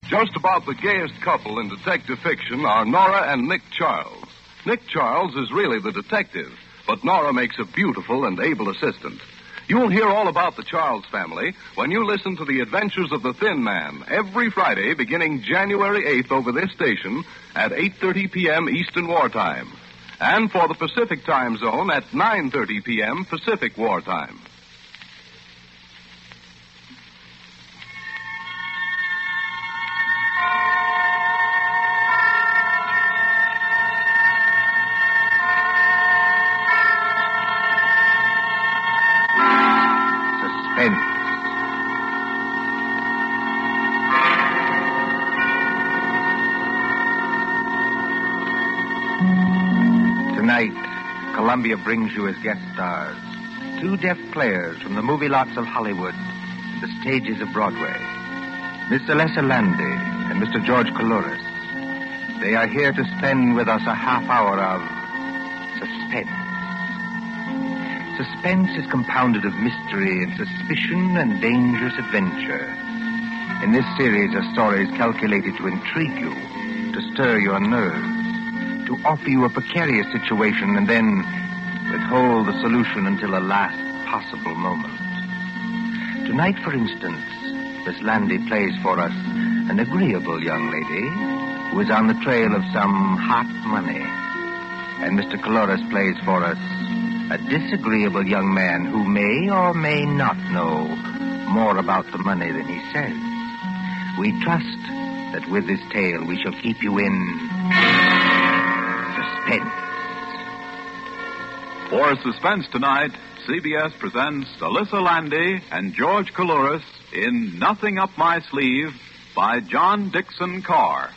Just about the gayest couple in detective fiction are Nora and Nick Charles. Nick Charles is really the detective, but Nora makes a beautiful and able assistant. You'll hear all about the Charles family when you listen to The Adventures of the Thin Man every Friday beginning January 8th over this station at 8:30 p.m. Eastern Wartime. And for the Pacific Time Zone at 9:30 p.m. Pacific Wartime. Tonight, Columbia brings you as guest stars two deaf players from the movie lots of Hollywood, the stages of Broadway, Miss Alessa Landy and Mr. George Coulouris. They are here to spend with us a half hour of suspense. Suspense is compounded of mystery and suspicion and dangerous adventure. In this series of stories calculated to intrigue you, to stir your nerves, to offer you a precarious situation and then withhold the solution until a last possible moment. Tonight, for instance, Miss Landy plays for us an agreeable young lady who is on the trail of some hot money. And Mr. Coulouris plays for us a disagreeable young man who may or may not know more about the money than he says. We trust that with this tale we shall keep you in suspense. For Suspense tonight, CBS presents Alessa Landy and George Coulouris in Nothing Up My Sleeve by John Dixon Carr.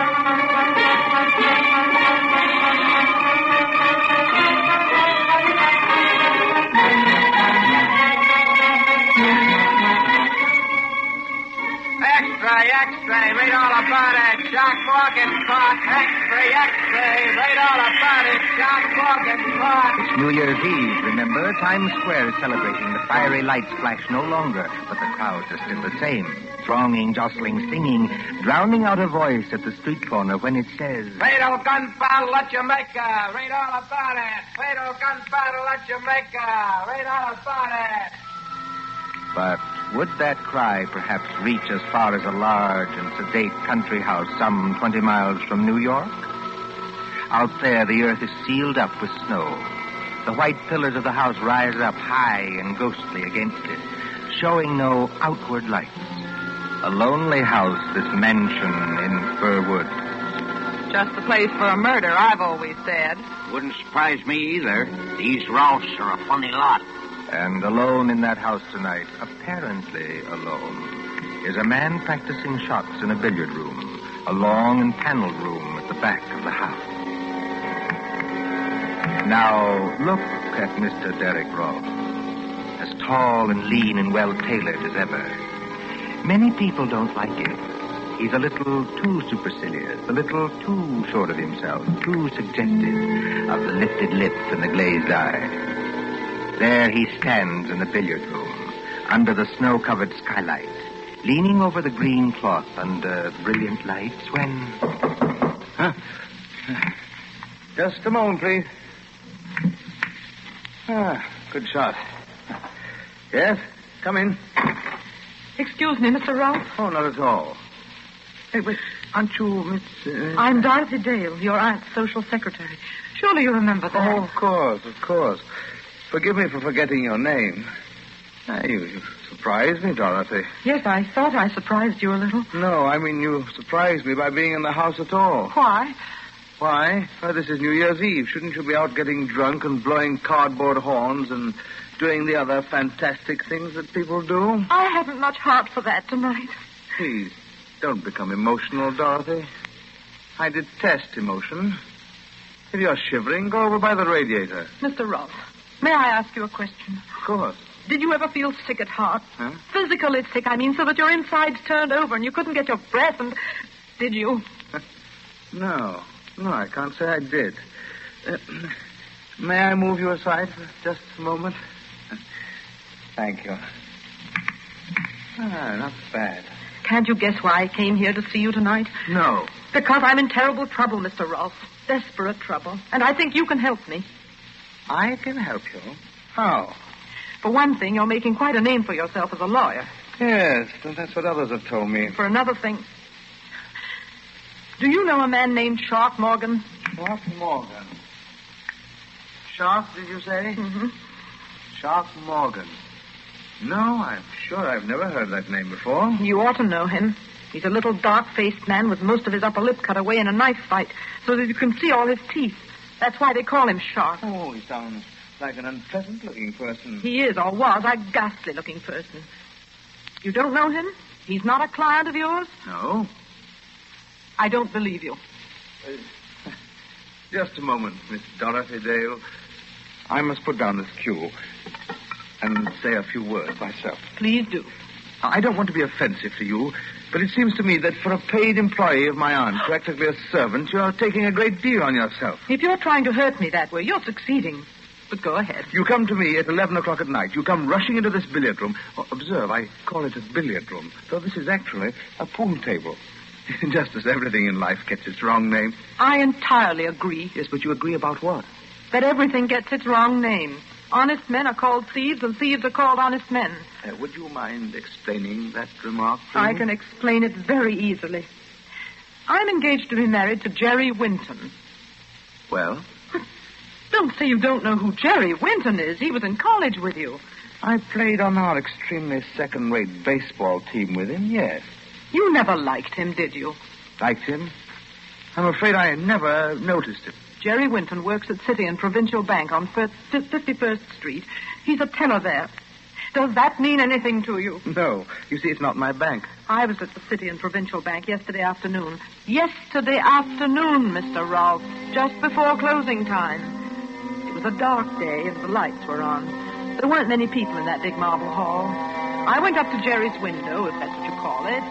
Extra, read all about it. Jock Morgan Park. Extra, read all about it. Jock Morgan Park. It's New Year's Eve, remember? Times Square is celebrating. The fiery lights flash no longer, but the crowds are still the same. Thronging, jostling, singing, drowning out a voice at the street corner when it says, Fatal gun battle at Jamaica. Read all about it. Fatal gun battle at Jamaica. Read all about it. But would that cry perhaps reach as far as a large and sedate country house some 20 miles from New York? Out there, the earth is sealed up with snow. The white pillars of the house rise up high and ghostly against it, showing no outward lights. A lonely house, this mansion in Fir Woods. Just the place for a murder, I've always said. Wouldn't surprise me either. These Roths are a funny lot. And alone in that house tonight, apparently alone, is a man practicing shots in a billiard room, a long and paneled room at the back of the house. Now, look at Mr. Derek Roth, as tall and lean and well-tailored as ever. Many people don't like him. He's a little too supercilious, a little too sure of himself, too suggestive of the lifted lip and the glazed eye. There he stands in the billiard room, under the snow-covered skylight, leaning over the green cloth under brilliant lights when... Huh? Just a moment, please. Good shot. Yes? Come in. Excuse me, Mr. Roth. Oh, not at all. Hey, but aren't you Miss... I'm Dorothy Dale, your aunt's social secretary. Surely you remember that. Oh, of course. Forgive me for forgetting your name. You surprised me, Dorothy. Yes, I thought I surprised you a little. No, I mean you surprised me by being in the house at all. Why? Why? Well, this is New Year's Eve. Shouldn't you be out getting drunk and blowing cardboard horns and doing the other fantastic things that people do? I haven't much heart for that tonight. Please, don't become emotional, Dorothy. I detest emotion. If you're shivering, go over by the radiator. Mr. Roth, may I ask you a question? Of course. Did you ever feel sick at heart? Huh? Physically sick, I mean, so that your insides turned over and you couldn't get your breath and... Did you? No, I can't say I did. May I move you aside for just a moment? Thank you. Not bad. Can't you guess why I came here to see you tonight? No. Because I'm in terrible trouble, Mr. Rolfe. Desperate trouble. And I think you can help me. I can help you. How? For one thing, you're making quite a name for yourself as a lawyer. Yes, that's what others have told me. For another thing, do you know a man named Shark Morgan? Shark Morgan. Shark, did you say? Mm-hmm. Shark Morgan. No, I'm sure I've never heard that name before. You ought to know him. He's a little dark-faced man with most of his upper lip cut away in a knife fight so that you can see all his teeth. That's why they call him Shark. Oh, he sounds like an unpleasant-looking person. He is, or was, a ghastly-looking person. You don't know him? He's not a client of yours? No. I don't believe you. Just a moment, Miss Dorothy Dale. I must put down this cue and say a few words myself. Please do. I don't want to be offensive to you, but it seems to me that for a paid employee of my aunt, practically a servant, you're taking a great deal on yourself. If you're trying to hurt me that way, you're succeeding. But go ahead. You come to me at 11 o'clock at night. You come rushing into this billiard room. Oh, observe, I call it a billiard room, though this is actually a pool table. Just as everything in life gets its wrong name. I entirely agree. Yes, but you agree about what? That everything gets its wrong name. Honest men are called thieves, and thieves are called honest men. Would you mind explaining that remark, please? I can explain it very easily. I'm engaged to be married to Jerry Winton. Well? Don't say you don't know who Jerry Winton is. He was in college with you. I played on our extremely second-rate baseball team with him, yes. You never liked him, did you? Liked him? I'm afraid I never noticed him. Jerry Winton works at City and Provincial Bank on 51st Street. He's a teller there. Does that mean anything to you? No. You see, it's not my bank. I was at the City and Provincial Bank yesterday afternoon. Yesterday afternoon, Mr. Rolfe. Just before closing time. It was a dark day and the lights were on. There weren't many people in that big marble hall. I went up to Jerry's window, if that's what you call it.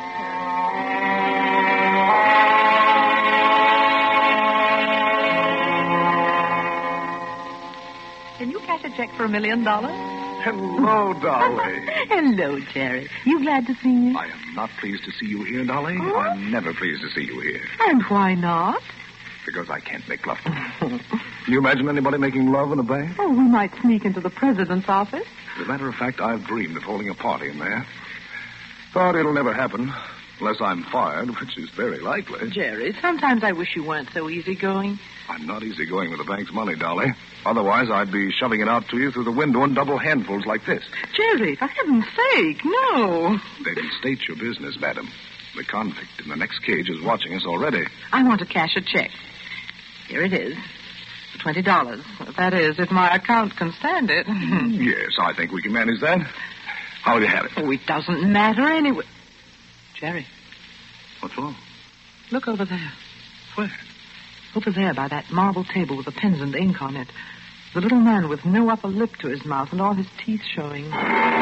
Can you cash a check for $1 million? Hello, Dolly. Hello, Jerry. You glad to see me? I am not pleased to see you here, Dolly. I'm never pleased to see you here. And why not? Because I can't make love to you. Can you imagine anybody making love in a bank? Oh, we might sneak into the president's office. As a matter of fact, I've dreamed of holding a party in there. But it'll never happen, unless I'm fired, which is very likely. Jerry, sometimes I wish you weren't so easygoing. I'm not easygoing with the bank's money, Dolly. Otherwise, I'd be shoving it out to you through the window in double handfuls like this. Jerry, for heaven's sake, no. They didn't state your business, madam. The convict in the next cage is watching us already. I want to cash a check. Here it is. $20. That is, if my account can stand it. Yes, I think we can manage that. How do you have it? Oh, it doesn't matter anyway. Jerry. What's wrong? Look over there. Where? Over there by that marble table with the pens and ink on it. The little man with no upper lip to his mouth and all his teeth showing.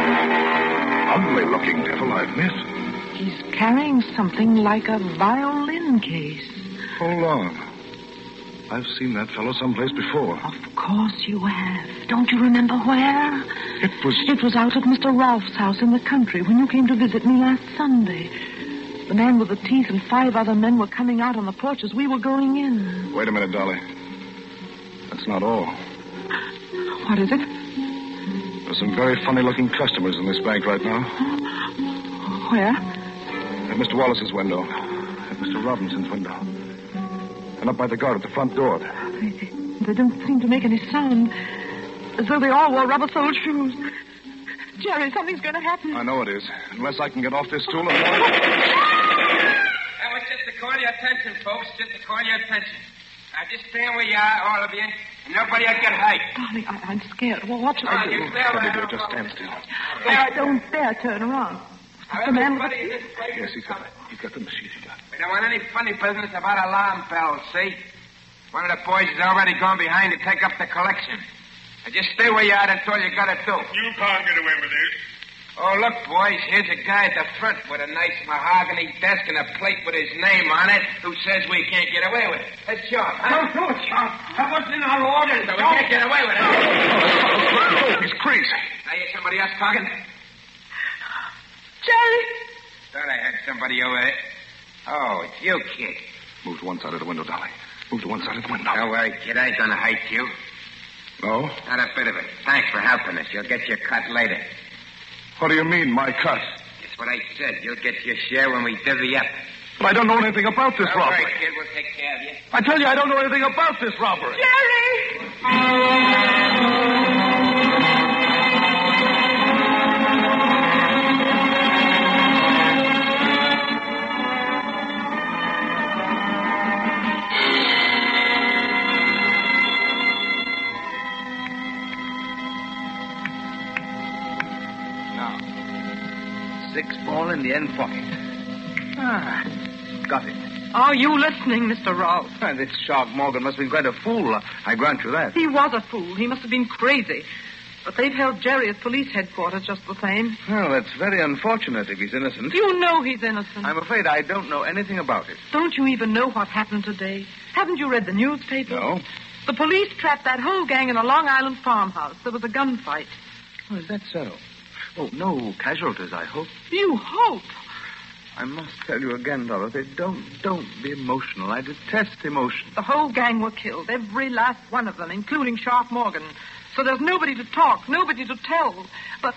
Ugly-looking devil I've met. He's carrying something like a violin case. Hold on. I've seen that fellow someplace before. Of course you have. Don't you remember where? It was out at Mr. Rolfe's house in the country when you came to visit me last Sunday. The man with the teeth and 5 other men were coming out on the porch as we were going in. Wait a minute, Dolly. That's not all. What is it? There's some very funny-looking customers in this bank right now. Where? At Mr. Wallace's window. At Mr. Robinson's window. And up by the guard at the front door. They don't seem to make any sound. As though they all wore rubber-soled shoes. Jerry, something's going to happen. I know it is. Unless I can get off this stool and... That was just to call your attention, folks. Just to call your attention. Now, just stand where you are, all of you, and nobody will get hurt. Darling, I'm scared. Well, what should I do? Steady there. Just stand still. I don't dare turn around. The man with the teeth. Yes, he's got the machine. We don't want any funny business about alarm bells, see? One of the boys is already gone behind to take up the collection. Now, just stay where you are. That's all you got to do. You can't get away with this. Oh, look, boys, here's a guy at the front with a nice mahogany desk and a plate with his name on it who says we can't get away with it. That's Sharp. Don't do it, Sharp. That wasn't in our orders. So we can't get away with it. He's crazy. Now, here's somebody else talking. Jerry! Thought I had somebody over there. Oh, it's you, kid. Move to one side of the window, Dolly. Move to one side of the window. Don't worry, kid. I ain't gonna hurt you. No? Not a bit of it. Thanks for helping us. You'll get your cut later. What do you mean, my cut? That's what I said. You'll get your share when we divvy up. But I don't know anything about this Don't robbery. worry, kid. We'll take care of you. I tell you, I don't know anything about this robbery. Jerry! $6 in the end pocket. Got it. Are you listening, Mr. Rolfe? This Shark Morgan must have been quite a fool. I grant you that. He was a fool. He must have been crazy. But they've held Jerry at police headquarters just the same. Well, that's very unfortunate if he's innocent. You know he's innocent. I'm afraid I don't know anything about it. Don't you even know what happened today? Haven't you read the newspaper? No. The police trapped that whole gang in a Long Island farmhouse. There was a gunfight. Oh, is that so? Oh, no casualties, I hope. You hope? I must tell you again, Dorothy, don't be emotional. I detest emotion. The whole gang were killed, every last one of them, including Sharp Morgan. So there's nobody to talk, nobody to tell. But,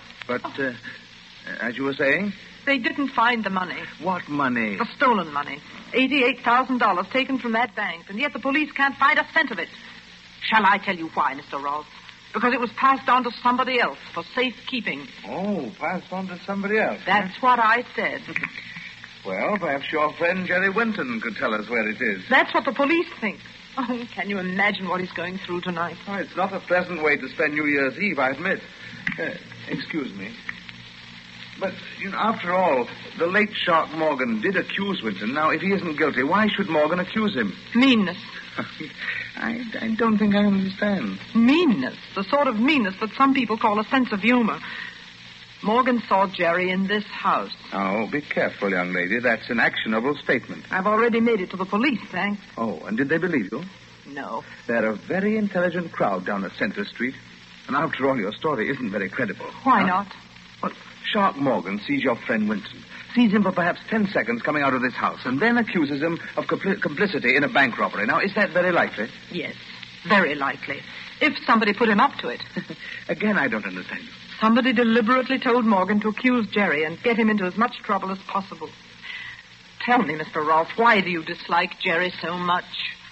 as you were saying? They didn't find the money. What money? The stolen money. $88,000 taken from that bank, and yet the police can't find a cent of it. Shall I tell you why, Mr. Rolfe? Because it was passed on to somebody else for safekeeping. Oh, passed on to somebody else. That's what I said. Well, perhaps your friend Jerry Winton could tell us where it is. That's what the police think. Oh, can you imagine what he's going through tonight? Oh, it's not a pleasant way to spend New Year's Eve, I admit. Excuse me. But, after all, the late Shark Morgan did accuse Winton. Now, if he isn't guilty, why should Morgan accuse him? Meanness. I don't think I understand. Meanness. The sort of meanness that some people call a sense of humor. Morgan saw Jerry in this house. Oh, be careful, young lady. That's an actionable statement. I've already made it to the police, thanks. Oh, and did they believe you? No. They're a very intelligent crowd down at Center Street. And after all, your story isn't very credible. Why not? Well, Shark Morgan sees your friend Winton. Sees him for perhaps 10 seconds coming out of this house, and then accuses him of complicity in a bank robbery. Now, is that very likely? Yes, very likely. If somebody put him up to it. Again, I don't understand. Somebody deliberately told Morgan to accuse Jerry and get him into as much trouble as possible. Tell me, Mr. Rolfe, why do you dislike Jerry so much?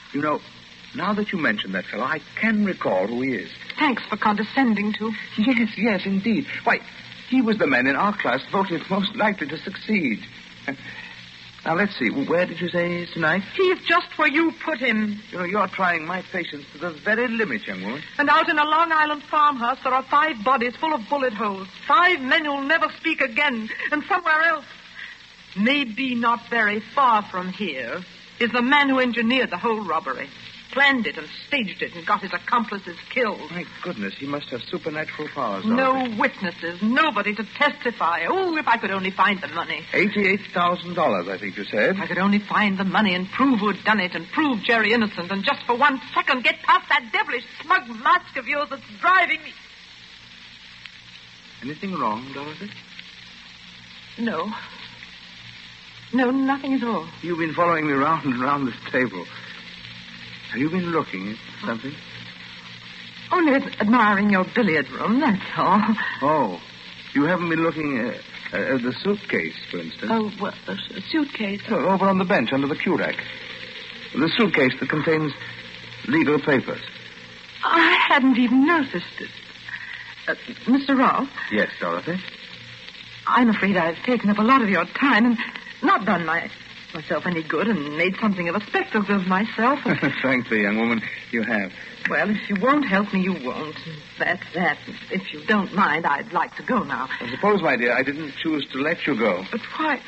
Now that you mention that fellow, I can recall who he is. Thanks for condescending to. Yes, indeed. Why, he was the man in our class voted most likely to succeed. Now, let's see. Where did you say he is tonight? He's just where you put him. You're trying my patience to the very limit, young woman. And out in a Long Island farmhouse, there are 5 bodies full of bullet holes. 5 men who'll never speak again. And somewhere else, maybe not very far from here, is the man who engineered the whole robbery. Planned it and staged it and got his accomplices killed. My goodness, he must have supernatural powers. No witnesses, nobody to testify. Oh, if I could only find the money. $88,000, I think you said. If I could only find the money and prove who'd done it and prove Jerry innocent and just for 1 second get past that devilish smug mask of yours that's driving me. Anything wrong, Dorothy? No. No, nothing at all. You've been following me round and round this table. Have you been looking at something? Only admiring your billiard room, that's all. Oh, you haven't been looking at the suitcase, for instance? Oh, well, a suitcase? Oh, over on the bench under the cue rack. The suitcase that contains legal papers. I hadn't even noticed it. Mr. Rolfe? Yes, Dorothy? I'm afraid I've taken up a lot of your time and not done myself any good and made something of a spectacle of myself. Frankly, young woman, you have. Well, if you won't help me, you won't. That's that. If you don't mind, I'd like to go now. I suppose, my dear, I didn't choose to let you go. But why?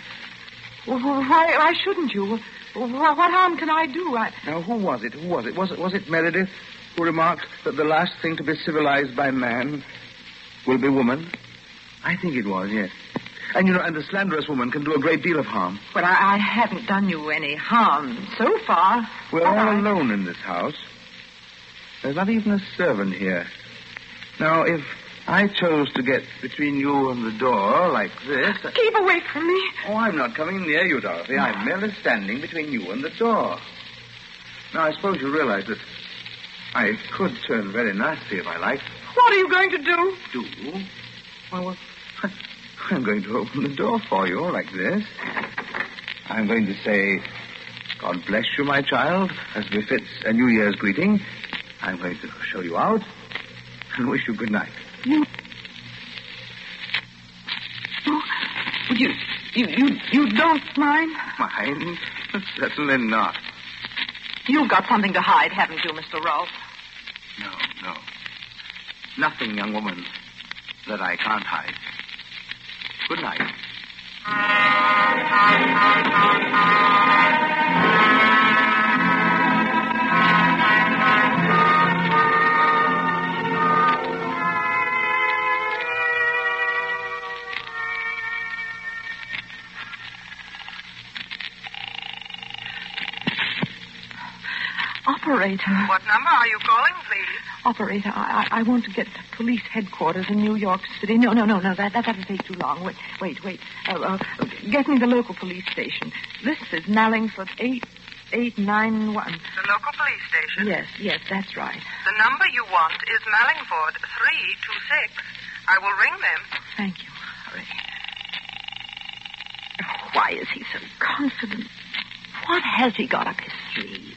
Why shouldn't you? What harm can I do? Now, who was it? Was it Meredith who remarked that the last thing to be civilized by man will be woman? I think it was, yes. And, and a slanderous woman can do a great deal of harm. Well, I haven't done you any harm so far. We're all alone in this house. There's not even a servant here. Now, if I chose to get between you and the door like this. Keep away from me. Oh, I'm not coming near you, Dorothy. I'm merely standing between you and the door. Now, I suppose you realize that I could turn very nasty if I liked. What are you going to do? Do? Well, I'm going to open the door for you like this. I'm going to say, God bless you, my child, as befits a New Year's greeting. I'm going to show you out and wish you good night. You don't mind? Mind? Certainly not. You've got something to hide, haven't you, Mr. Rolfe? No. Nothing, young woman, that I can't hide. Good night. Operator. What number are you calling, please? Operator, I want to get to police headquarters in New York City. No. That'll take too long. Wait. Get me the local police station. This is Mallingford 8891. The local police station? Yes, that's right. The number you want is Mallingford 326. I will ring them. Thank you. Hurry. Why is he so confident? What has he got up his sleeve?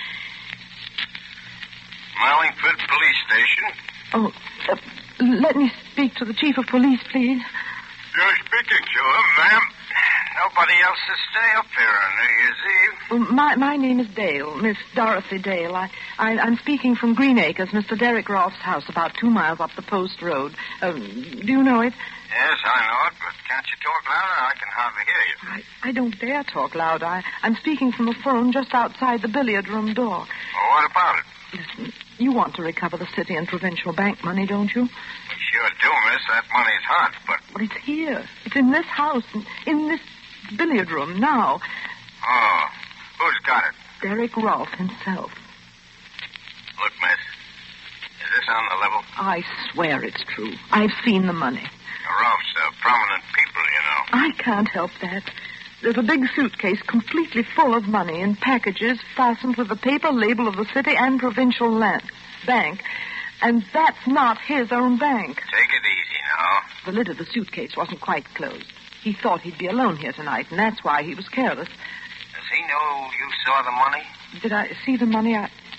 Mallingford Police Station. Oh, let me speak to the chief of police, please. You're speaking to him, ma'am. Nobody else to stay up here on New Year's Eve. Well, my name is Dale, Miss Dorothy Dale. I'm speaking from Green Acres, Mr. Derek Rolfe's house, about 2 miles up the post road. Do you know it? Yes, I know it, but can't you talk louder? I can hardly hear you. I don't dare talk loud. I'm speaking from a phone just outside the billiard room door. Well, what about it? Listen, you want to recover the city and provincial bank money, don't you? We sure do, miss. That money's hot, but... Well, it's here. It's in this house, in this billiard room now. Oh, who's got it? Derek Rolfe himself. Look, miss, is this on the level? I swear it's true. I've seen the money. The Rolfes are prominent people, you know. I can't help that. There's a big suitcase completely full of money in packages fastened with the paper label of the city and provincial bank. And that's not his own bank. Take it easy now. The lid of the suitcase wasn't quite closed. He thought he'd be alone here tonight, and that's why he was careless. Does he know you saw the money? Did I see the money?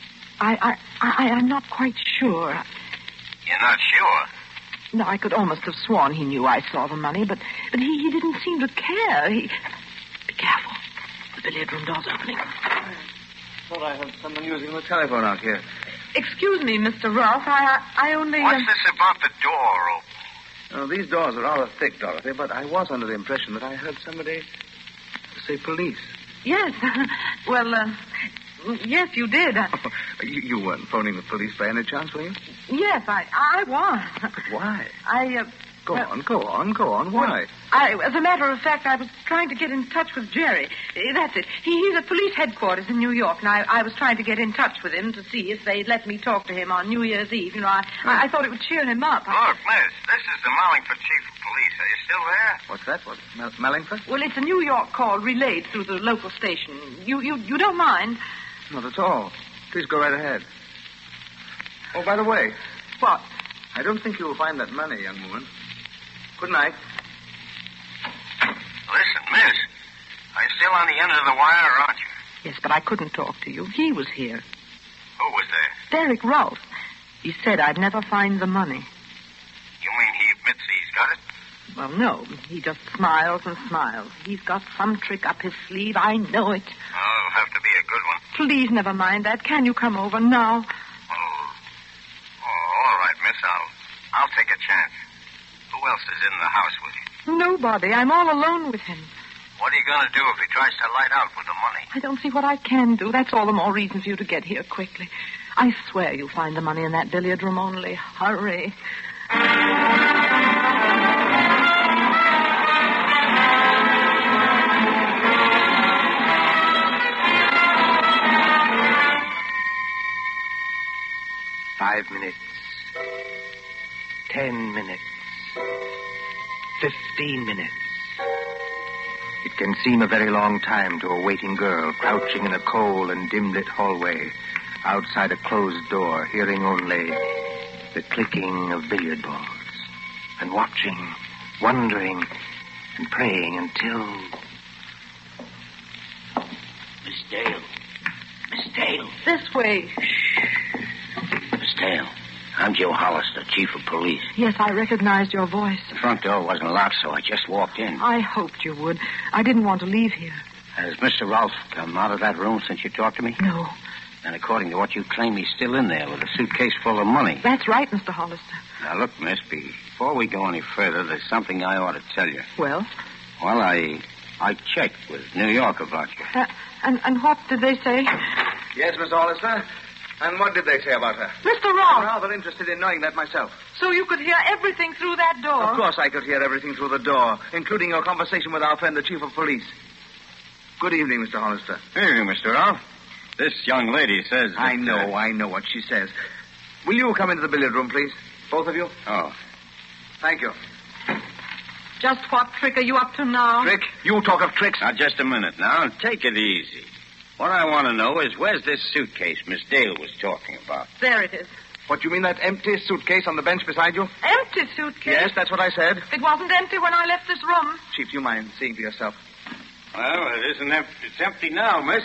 I'm not quite sure. You're not sure? No, I could almost have sworn he knew I saw the money, but he didn't seem to care. Be careful. The billiard room door's opening. I thought I heard someone using the telephone out here. Excuse me, Mr. Rolfe. I only... What's this about the door open? Oh, these doors are rather thick, Dorothy, but I was under the impression that I heard somebody say police. Yes. Well, yes, you did. You weren't phoning the police by any chance, were you? Yes, I was. But why? Go on. Why? As a matter of fact, I was trying to get in touch with Jerry. That's it. He's at police headquarters in New York, and I was trying to get in touch with him to see if they'd let me talk to him on New Year's Eve. You know, I thought it would cheer him up. Look, miss, this is the Mallingford chief of police. Are you still there? What's that? What? Mallingford? Well, it's a New York call relayed through the local station. You don't mind? Not at all. Please go right ahead. Oh, by the way. What? I don't think you'll find that money, young woman. Good night. Listen, miss, are you still on the end of the wire, aren't you? Yes, but I couldn't talk to you. He was here. Who was there? Derek Rolfe. He said I'd never find the money. You mean he admits he's got it? Well, no. He just smiles and smiles. He's got some trick up his sleeve. I know it. Oh, it'll have to be a good one. Please never mind that. Can you come over now? Oh, all right, miss. I'll take a chance. Who else is in the house with you? Nobody. I'm all alone with him. What are you going to do if he tries to light out with the money? I don't see what I can do. That's all the more reason for you to get here quickly. I swear you'll find the money in that billiard room. Only hurry. 10 minutes. 15 minutes. It can seem a very long time to a waiting girl crouching in a cold and dim-lit hallway outside a closed door, hearing only the clicking of billiard balls and watching, wondering, and praying until... Miss Dale. Miss Dale. This way. Miss Dale. I'm Joe Hollister, Chief of Police. Yes, I recognized your voice. The front door wasn't locked, so I just walked in. I hoped you would. I didn't want to leave here. Has Mr. Rolfe come out of that room since you talked to me? No. And according to what you claim, he's still in there with a suitcase full of money. That's right, Mr. Hollister. Now, look, miss, before we go any further, there's something I ought to tell you. Well? Well, I checked with New York about you. And what did they say? Yes, Miss Hollister. And what did they say about her? Mr. I'm Rolfe! rather interested in knowing that myself. So you could hear everything through that door? Of course I could hear everything through the door, including your conversation with our friend, the Chief of Police. Good evening, Mr. Hollister. Good evening, Mr. Rolfe. This young lady says that... I know what she says. Will you come into the billiard room, please? Both of you? Oh. Thank you. Just what trick are you up to now? Trick? You talk of tricks. Now, just a minute now. Take it easy. What I want to know is where's this suitcase Miss Dale was talking about? There it is. What, you mean that empty suitcase on the bench beside you? Empty suitcase? Yes, that's what I said. It wasn't empty when I left this room. Chief, do you mind seeing for yourself? Well, it isn't empty. It's empty now, miss.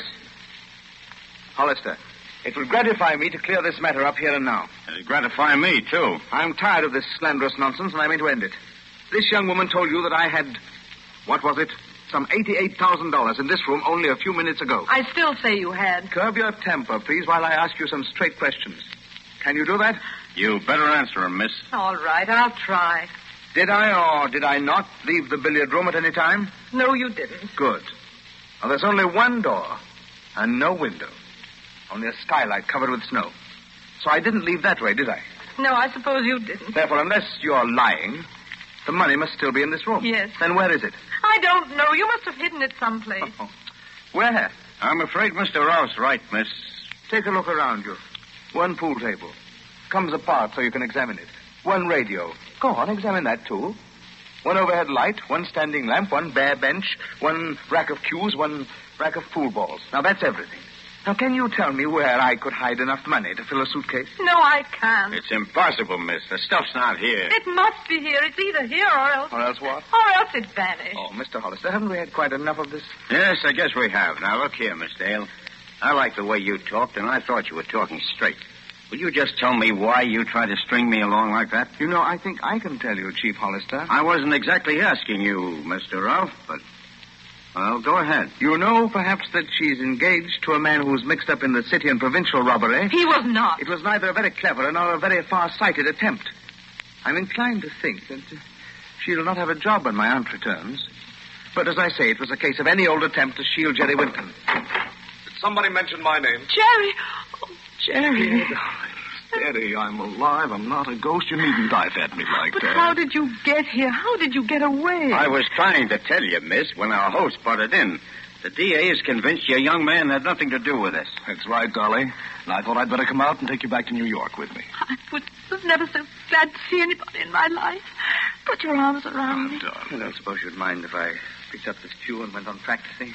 Hollister, it will gratify me to clear this matter up here and now. It'll gratify me, too. I'm tired of this slanderous nonsense, and I mean to end it. This young woman told you that I had, what was it? Some $88,000 in this room only a few minutes ago. I still say you had. Curb your temper, please, while I ask you some straight questions. Can you do that? You better answer him, miss. All right, I'll try. Did I or did I not leave the billiard room at any time? No, you didn't. Good. Well, there's only one door and no window. Only a skylight covered with snow. So I didn't leave that way, did I? No, I suppose you didn't. Therefore, unless you're lying, the money must still be in this room. Yes. Then where is it? I don't know. You must have hidden it someplace. Oh. Where? I'm afraid Mr. Rolfe's right, miss. Take a look around you. One pool table. Comes apart so you can examine it. One radio. Go on, examine that, too. One overhead light, one standing lamp, one bare bench, one rack of cues, one rack of pool balls. Now, that's everything. Now, can you tell me where I could hide enough money to fill a suitcase? No, I can't. It's impossible, miss. The stuff's not here. It must be here. It's either here or else... Or else what? Or else it vanished. Oh, Mr. Hollister, haven't we had quite enough of this? Yes, I guess we have. Now, look here, Miss Dale. I like the way you talked, and I thought you were talking straight. Will you just tell me why you tried to string me along like that? You know, I think I can tell you, Chief Hollister. I wasn't exactly asking you, Mr. Rolfe, but... Well, go ahead. You know, perhaps, that she's engaged to a man who's mixed up in the city and provincial robbery. He was not. It was neither a very clever nor a very far-sighted attempt. I'm inclined to think that she'll not have a job when my aunt returns. But as I say, it was a case of any old attempt to shield Jerry Winton. Did somebody mention my name? Jerry! Oh, Jerry. Steady, I'm alive. I'm not a ghost. You needn't dive at me like But that. how did you get here? How did you get away? I was trying to tell you, miss, when our host butted in. The DA is convinced your young man had nothing to do with this. That's right, Dolly. And I thought I'd better come out and take you back to New York with me. I was never so glad to see anybody in my life. Put your arms around me. I don't suppose you'd mind if I picked up this cue and went on practicing.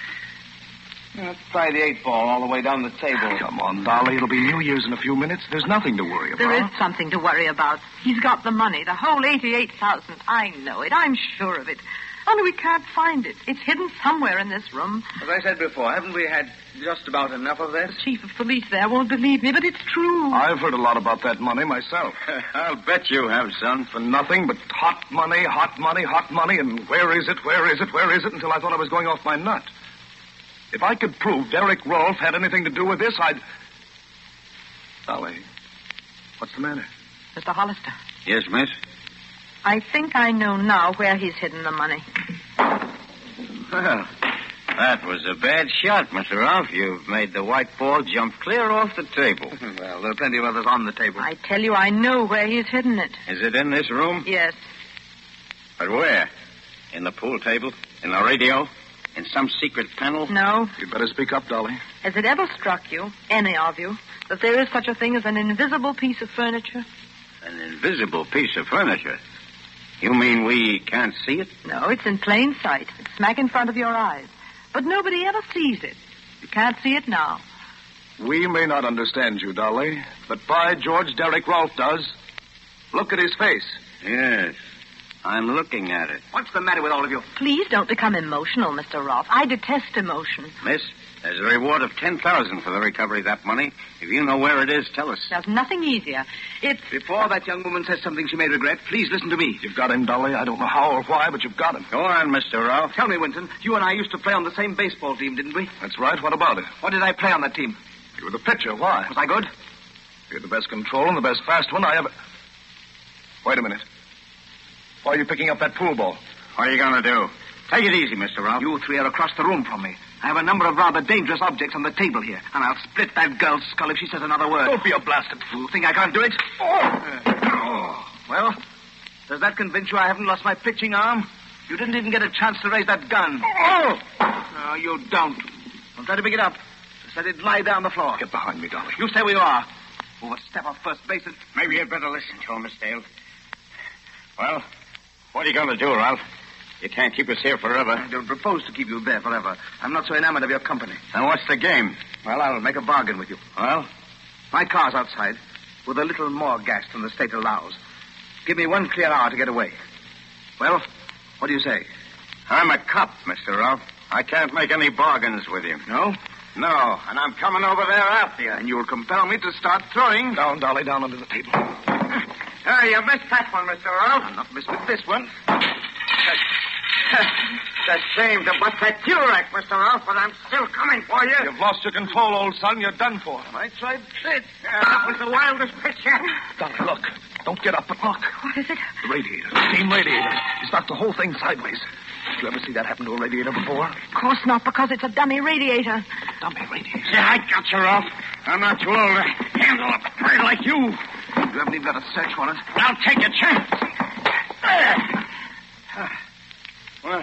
Let's try the 8-ball all the way down the table. Come on, Dolly. It'll be New Year's in a few minutes. There's nothing to worry about. There is something to worry about. He's got the money, the whole $88,000. I know it. I'm sure of it. Only we can't find it. It's hidden somewhere in this room. As I said before, haven't we had just about enough of this? The chief of police there won't believe me, but it's true. I've heard a lot about that money myself. I'll bet you have, son. For nothing but hot money, hot money, hot money, and where is it, where is it, where is it, until I thought I was going off my nut. If I could prove Derek Rolfe had anything to do with this, I'd... Dolly, what's the matter? Mr. Hollister, Yes, miss? I think I know now where he's hidden the money. Well, that was a bad shot, Mr. Rolfe. You've made the white ball jump clear off the table. Well, there are plenty of others on the table. I tell you, I know where he's hidden it. Is it in this room? Yes. But where? In the pool table? In the radio? In some secret panel? No. You'd better speak up, Dolly. Has it ever struck you, any of you, that there is such a thing as an invisible piece of furniture? An invisible piece of furniture? You mean we can't see it? No, it's in plain sight. It's smack in front of your eyes. But nobody ever sees it. You can't see it now. We may not understand you, Dolly, but by George, Derek Rolfe does. Look at his face. Yes, I'm looking at it. What's the matter with all of you? Please don't become emotional, Mr. Rolfe. I detest emotion. Miss, there's a reward of $10,000 for the recovery of that money. If you know where it is, tell us. There's nothing easier. It's... Before that young woman says something she may regret, please listen to me. You've got him, Dolly. I don't know how or why, but you've got him. Go on, Mr. Rolfe. Tell me, Winton, you and I used to play on the same baseball team, didn't we? That's right. What about it? What did I play on that team? You were the pitcher. Why? Was I good? You had the best control and the best fast one I ever... Wait a minute. Why are you picking up that pool ball? What are you going to do? Take it easy, Mr. Rolfe. You three are across the room from me. I have a number of rather dangerous objects on the table here, and I'll split that girl's skull if she says another word. Don't be a blasted fool. Think I can't do it? Well, does that convince you I haven't lost my pitching arm? You didn't even get a chance to raise that gun. No, you don't. Don't try to pick it up. Just let it lie down the floor. Get behind me, Dolly. You stay where you are. Overstep off first base and... Maybe you'd better listen to him, Miss Dale. Well, what are you going to do, Ralph? You can't keep us here forever. I don't propose to keep you there forever. I'm not so enamored of your company. And what's the game? Well, I'll make a bargain with you. Well? My car's outside, with a little more gas than the state allows. Give me 1 clear hour to get away. Well, what do you say? I'm a cop, Mr. Ralph. I can't make any bargains with you. No? No, and I'm coming over there after you. And you'll compel me to start throwing. Down, Dolly, down under the table. You missed that one, Mr. Ralph. I'll not miss with this one. It's a shame to bust that T-Rex, Mr. Ralph, but I'm still coming for you. You've lost your control, old son. You're done for. I tried this. That was the wildest pitch yet. Dolly, look. Don't get up, but look. What is it? The radiator. The steam radiator. He's knocked the whole thing sideways. Did you ever see that happen to a radiator before? Of course not, because it's a dummy radiator. Dummy radiator. Yeah, I got you, Ralph. I'm not too old to handle a prey like you. You haven't even got a search warrant. I'll take a chance. Well,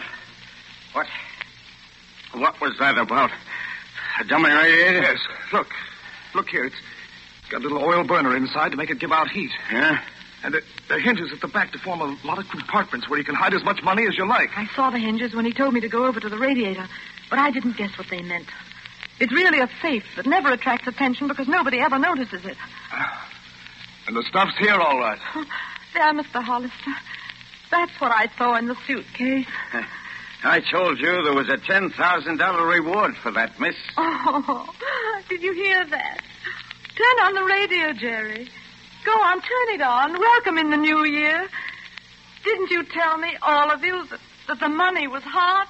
what was that about? A dummy radiator? Yes. Look. Look here. It's got a little oil burner inside to make it give out heat. Yeah? And there are hinges at the back to form a lot of compartments where you can hide as much money as you like. I saw the hinges when he told me to go over to the radiator, but I didn't guess what they meant. It's really a safe that never attracts attention because nobody ever notices it. And the stuff's here, all right. There, Mr. Hollister. That's what I saw in the suitcase. I told you there was a $10,000 reward for that, miss. Oh, did you hear that? Turn on the radio, Jerry. Go on, turn it on. Welcome in the new year. Didn't you tell me, all of you, that the money was hot?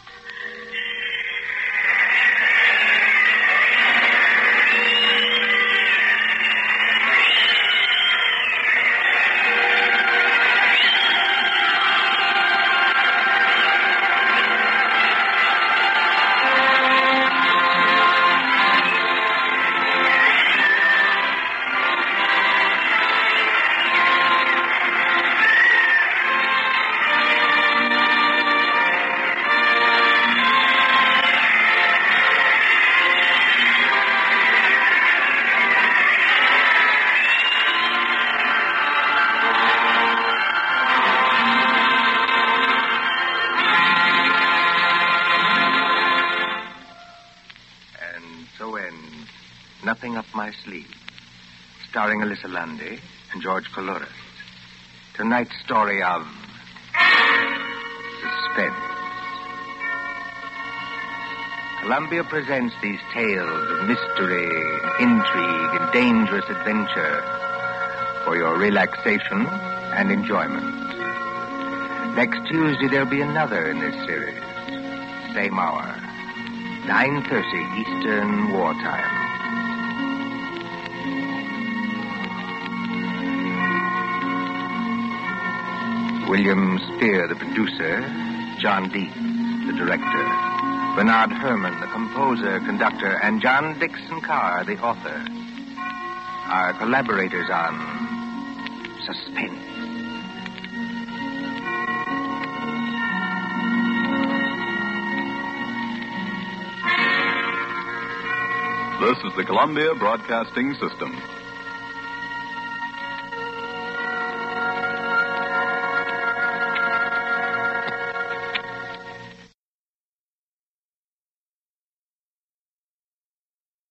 Nothing Up My Sleeve, starring Alyssa Landy and George Coulouris. Tonight's story of suspense. Columbia presents these tales of mystery, intrigue, and dangerous adventure for your relaxation and enjoyment. Next Tuesday, there'll be another in this series. Same hour, 9:30 Eastern Wartime. William Spear, the producer. John Dietz, the director. Bernard Herrmann, the composer, conductor, and John Dixon Carr, the author, are collaborators on Suspense. This is the Columbia Broadcasting System.